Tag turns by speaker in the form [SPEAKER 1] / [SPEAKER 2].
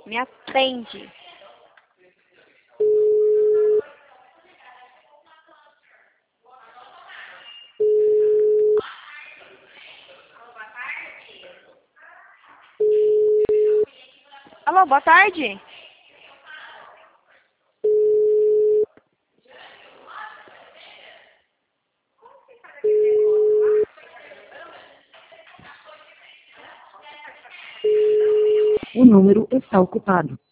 [SPEAKER 1] Me atende. Alô, boa tarde.
[SPEAKER 2] O número está ocupado.